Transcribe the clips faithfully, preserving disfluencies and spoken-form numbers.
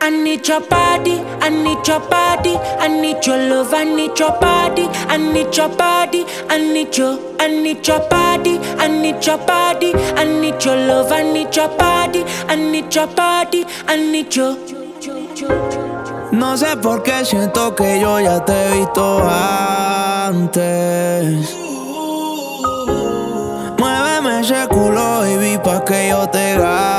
I need your body, I need your body, I need your love, I need your body, I need your body, I need your, I need your body, I need your body, I need your love, I need your body, I need your body, I need your. No sé por qué siento que yo ya te he visto antes. Muéveme ese culo, baby, pa' que yo te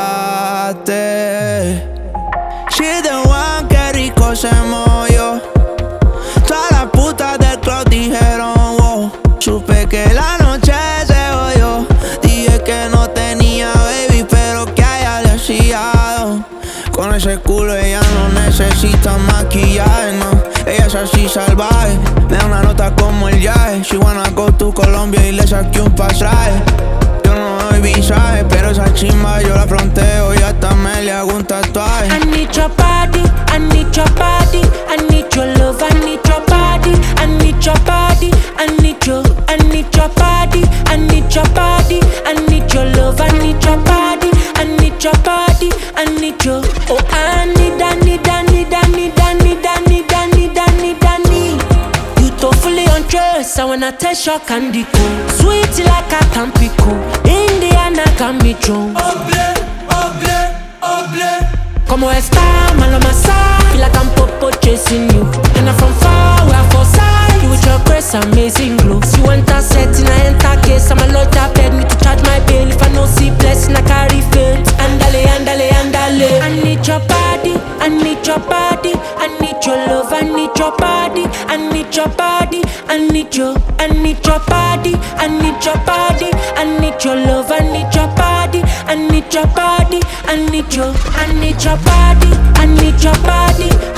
gaste. She's the one, que rico se movió. Todas las putas del club dijeron wow. Supe que la noche se odió. Dije que no tenía baby, pero que haya deseado. Con ese culo ella no necesita maquillaje, no. Ella es así salvaje, me da una nota como el viaje. She wanna go to Colombia y le saqué un pasaje. Yo no doy visaje, pero esa chimba yo la fronteo y hasta me le hago un tatuaje. I need your body, I need your body, I need your love, I need your body, I need your body, I need your, I need your body, I need your body, I need your love, I need your body, I need your body, I need your. Oh, I need, I need, I need, I need, I need, I need, I need, I need, I need. You to fully undress, I wanna taste your candy cool, sweet like a tampico. Indiana got me drunk. Oble, oble, oble. Como está, malo masa. Feel like I'm popo chasing you. And I'm from far, we are for side. You with your grace, amazing glow. You enter setting, I enter case. I'm a lawyer, beg me to charge my bail. If I no see blessing, I carry faith. Andale, andale, andale. I need your body, I need your body, I need your love, I need your body, I need your body, I need your, I need your body, I need your body, I need your love, I need your body, I need your body, I need your, I need your body, I need your body.